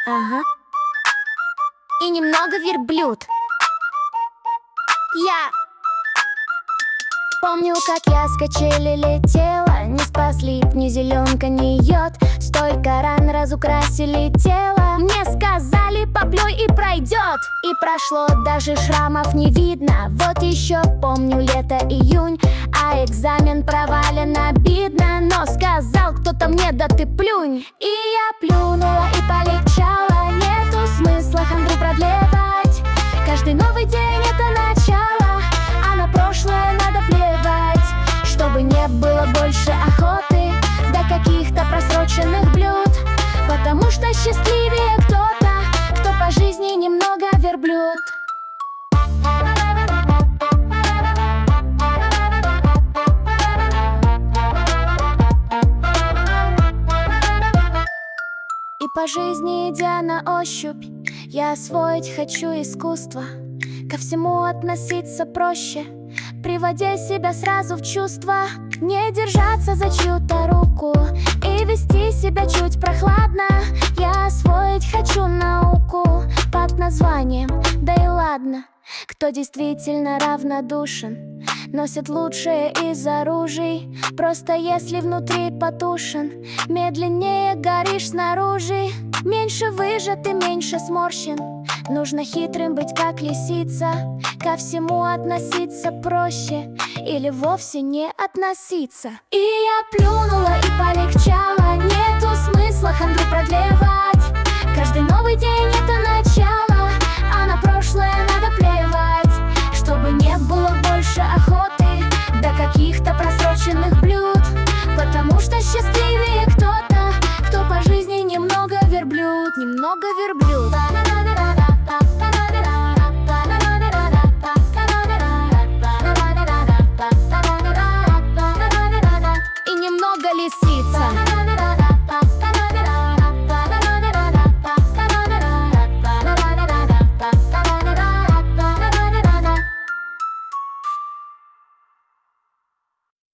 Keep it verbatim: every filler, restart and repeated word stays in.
Ага. И немного верблюд. Я помню, как я с качели летела. Не спас лип, ни зеленка, ни йод. Столько ран разукрасили тело. Мне сказали, поплюй и пройдет. И прошло, даже шрамов не видно. Вот еще помню лето, июнь, а экзамен провален обидно. Но сказал кто-то мне: да ты плюнь. И я плюнула и полегчало. Нету смысла хандру продлевать. Каждый новый день — это начало, а на прошлое надо плевать. Чтобы не было больше охоты до каких-то просроченных блюд. Потому что счастливее кто-то, кто по жизни немного верблюд. И по жизни, идя на ощупь, я освоить хочу искусство. Ко всему относиться проще, приводя себя сразу в чувство. Не держаться за чью-то руку и вести себя чуть прохладно. Я освоить хочу науку под названием «Да и ладно». Кто действительно равнодушен, носит лучшее из оружий. Просто если внутри потушен, медленнее горишь снаружи. Меньше выжат и меньше сморщен. Нужно хитрым быть, как лисица. Ко всему относиться проще или вовсе не относиться. И я плюнула и полегчало. Нету смысла хандру продлевать. Каждый новый день — это начало, а на прошлое надо плевать. Чтобы не было больше охоты до каких-то просроченных блюд. Потому что счастливее кто-то, кто по жизни немного верблюд. Немного верблюд. И немного лисица.